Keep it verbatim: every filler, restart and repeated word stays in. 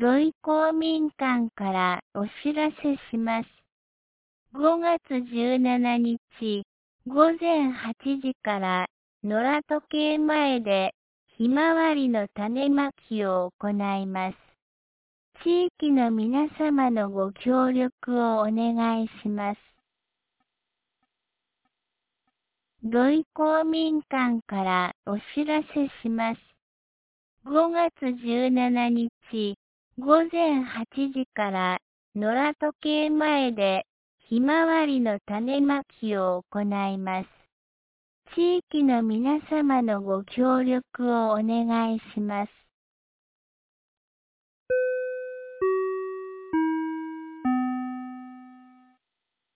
土井公民館からお知らせします。ごがつじゅうしちにち、ごぜんはちじから、野良時計前で、ひまわりの種まきを行います。地域の皆様のご協力をお願いします。土井公民館からお知らせします。ごがつじゅうしちにち、ごぜんはちじから、野良時計前で、ひまわりの種まきを行います。地域の皆様のご協力をお願いします。